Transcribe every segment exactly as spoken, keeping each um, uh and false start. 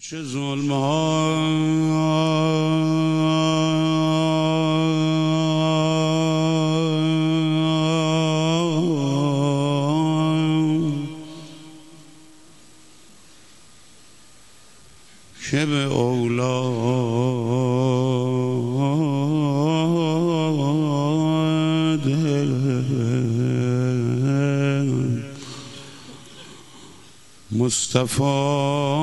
چه ظلم ها که به اولاد مصطفی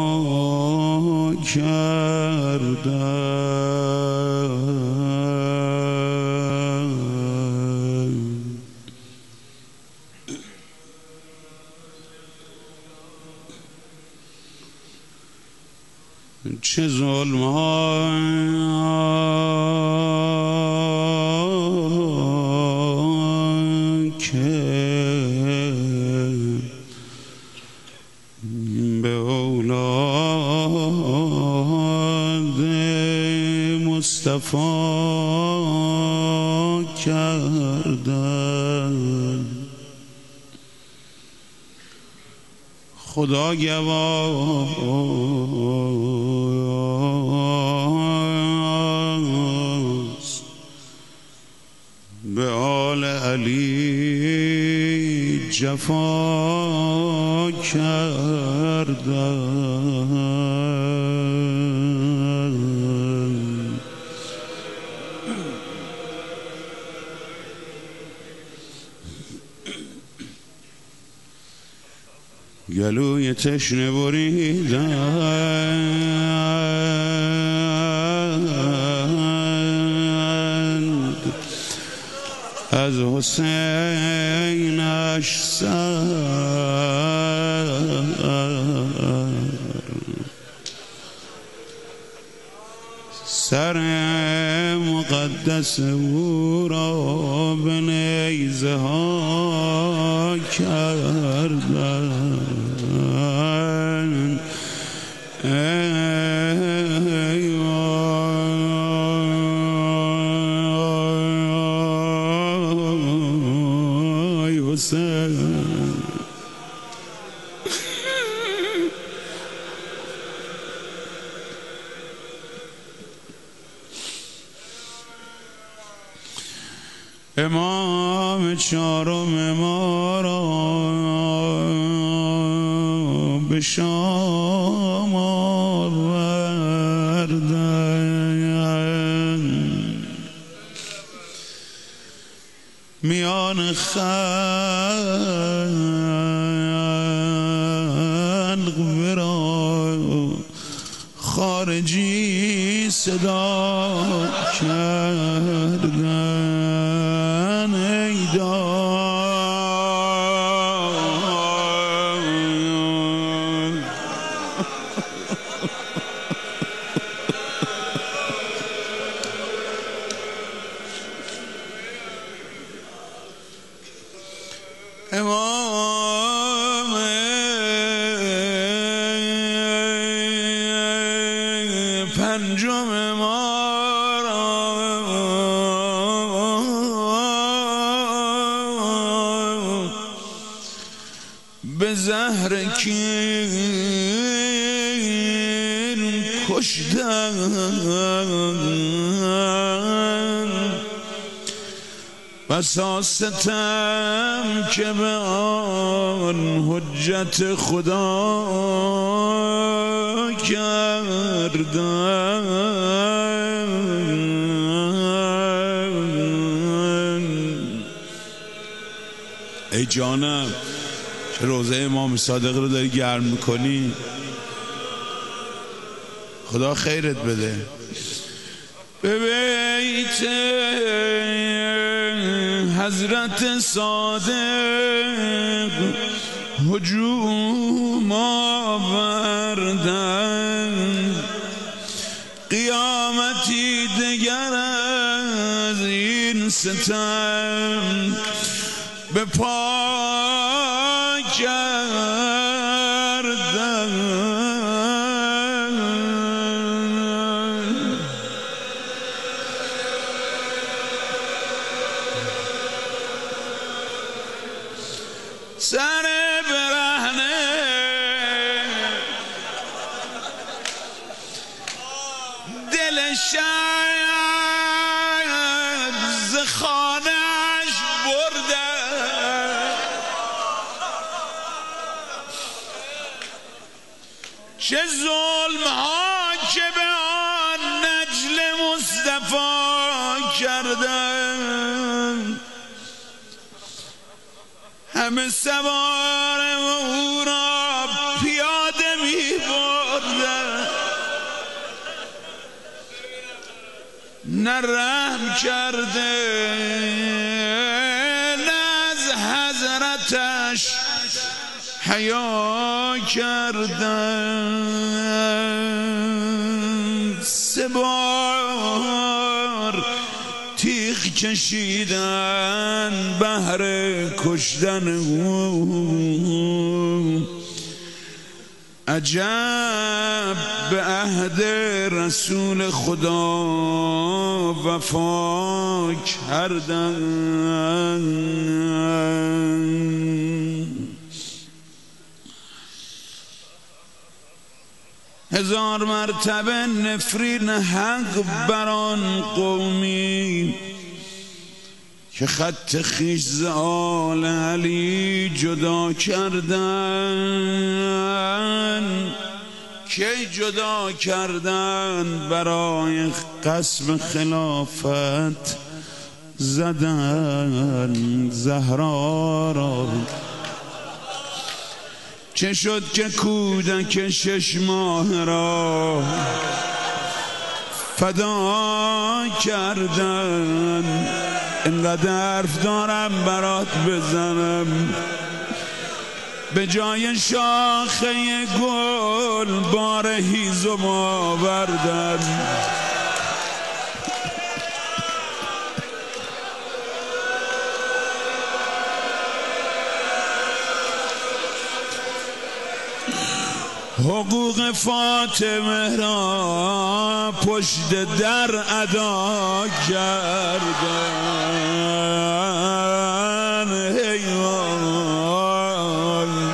کردن. چه ظلم ها که به اولاد مصطفی کردن. خدا گواست به آل علی جفا کردن. گلوی تشنه بریدند از حسینش سر، سر مقدس او را به نیزه ها کردن. ای وای حسین، امام چهارم ما را به شام آوردن. میان خلق ورا خارجی صدا کردن. ای داد امام پنجم ما را به زهر کین کشتن. بسا ستم که به آن حجت خدا کردن. ای جانم که روزه امام صادق رو داری گرم میکنی، خدا خیرت بده. به بیت حضرت صادق هجوم آوردن. قیامتی دگر از این ستم به پا کردن. سر برهنه دل شب ز خانه‌اش بردن، چه ظلم ها که به آن نجل مصطفی کردن، همه سوار او را پیاده می بردن، نه رحم کرده نه از حضرتش حیا کردن، سه بار تیغ کشیدن بهر کشتن او، عجب به عهد رسول خدا وفا کردن. هزار مرتبه نفرین حق بر آن قومی که خط خویش ز آل علی جدا کردن، کی جدا کردن برای قسم خلافت زدن زهرا را، چه شد که کودک شش ماه را فدا کردن. اینقدر حرف دارم برات بزنم، به جای شاخه گل بار هیزم آوردن، حقوق فاطمه را پشت در ادا کردن. حیوان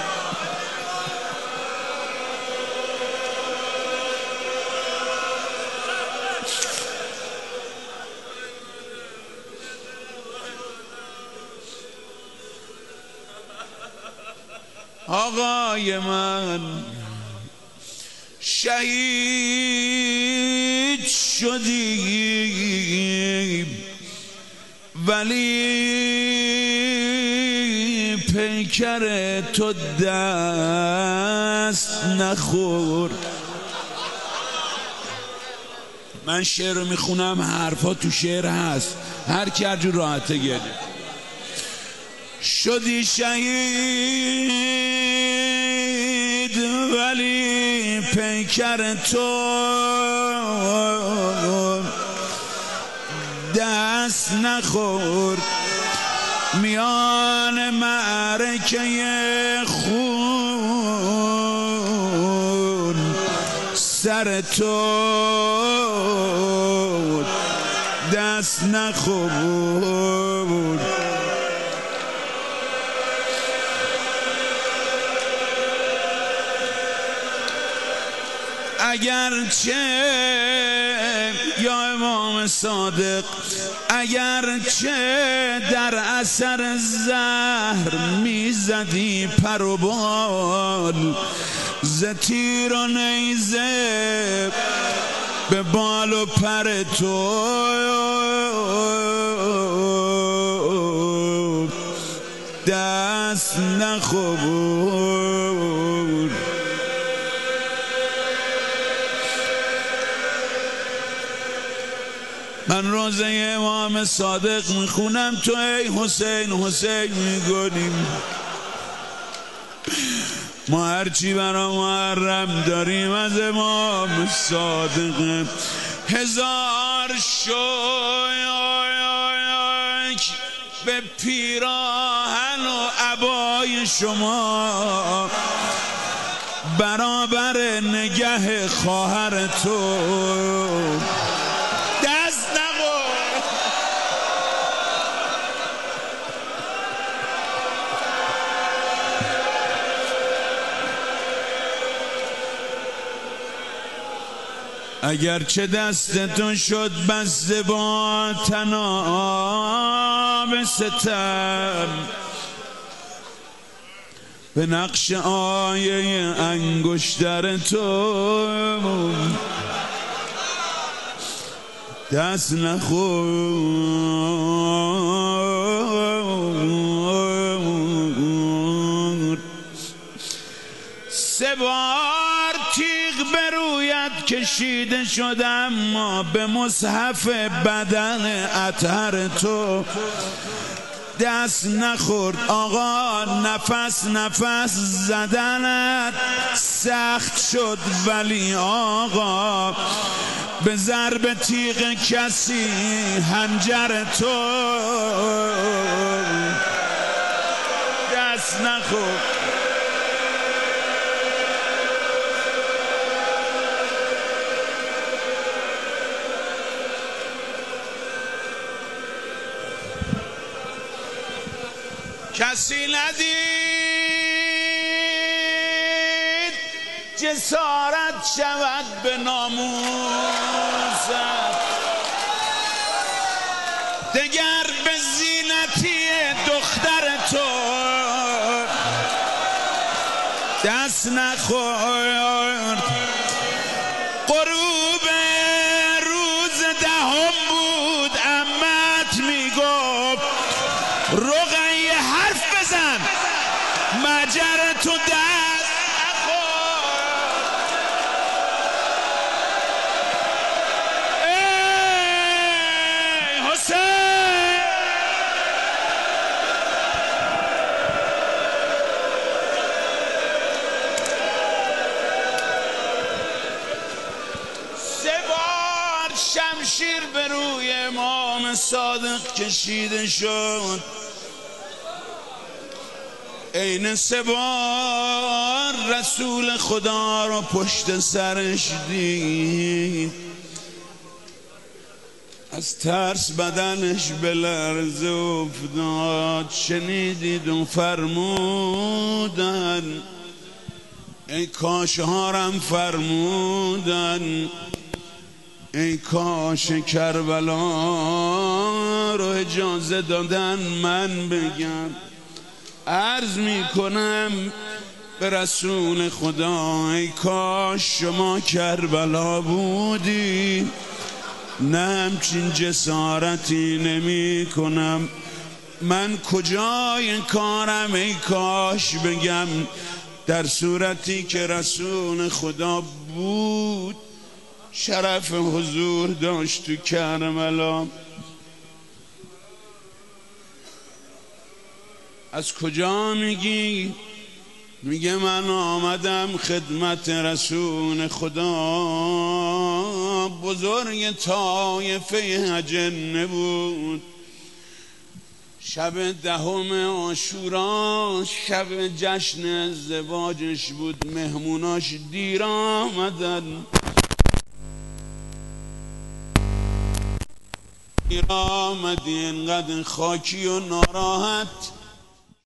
آقای من شهید شدی ولی پیکر تو دست نخور. من شعر رو میخونم، حرفا تو شعر هست، هر کی هر جور راحته گرده. شدی شهید ولی پیکر تو دست نخور، میان معرکه خون سر تو دست نخور. اگرچه یا امام صادق اگرچه در اثر زهر میزدی پر و بال، ز تیر و نیزه به بال و پر تو دست نخور. من روزه امام صادق میخونم، تو ای حسین حسین میگونیم. ما هرچی برا محرم داریم از امام صادق. هزار شوک به پیراهن و عبای شما، برابر نگه خواهر تو دست نخور. اگرچه دست تو شد بسته با طناب ستم، به نقش آیه انگشتر تو دست نخورد. سه بار تیغ به رویت کشیده شدم، ما به مصحف بدن اطهر تو دست نخورد. آقا نفس نفس زدنت سخت شد، ولی آقا به ضرب تیغ کسی حنجر تو دست نخورد. کسی ندید جسارت شود به ناموست، دگر به زینتی دختر تو دست نخورد. غروب روز دهم بود، عمت میگفت رقیه حرف بزن، مجر تو دست نخور. ای حسین سه بار شمشیر به روی امام صادق کشیده شد، عین سه بار رسول خدا رو پشت سرش دید، از ترس بدنش به لرزه افتاد. شنیدید و فرمودن، ای کاش هارم فرمودن، ای کاش کربلا رو اجازه دادن من بگم. عرض می کنم به رسول خدا، ای کاش شما کربلا بودی، نه همچین جسارتی نمی کنم. من کجای کارم ای کاش بگم، در صورتی که رسول خدا بود شرف حضور داشت تو کربلا. از کجا میگی؟ میگه من آمدم خدمت رسول خدا، بزرگ طایفه اجنه بود، شب دهم عاشورا شب جشن ازدواجش بود، مهموناش دیر آمدن. دیر آمدی انقدر خاکی و ناراحت